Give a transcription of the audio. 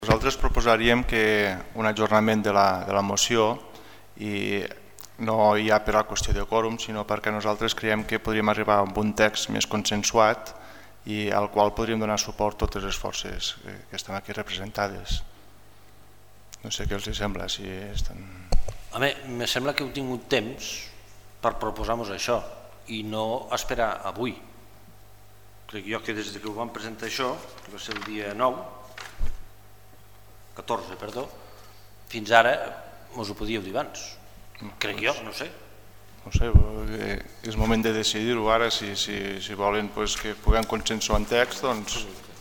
Nosaltres proposaríem que un ajornament de la moció, i no ja per la qüestió de quòrum, sinó perquè nosaltres creiem que podríem arribar a un text més consensuat i al qual podríem donar suport totes les forces que estan aquí representades. No sé què els sembla. Si estan... A mi me sembla que heu tingut temps per proposar-nos això i no esperar avui. Crec jo que des que ho vam presentar això, que va ser el dia 14, perdó, fins ara us ho podíeu dir abans. Crec jo, no sé. No sé, és moment de decidir-ho ara, si volen que puguem consensuar en text, doncs...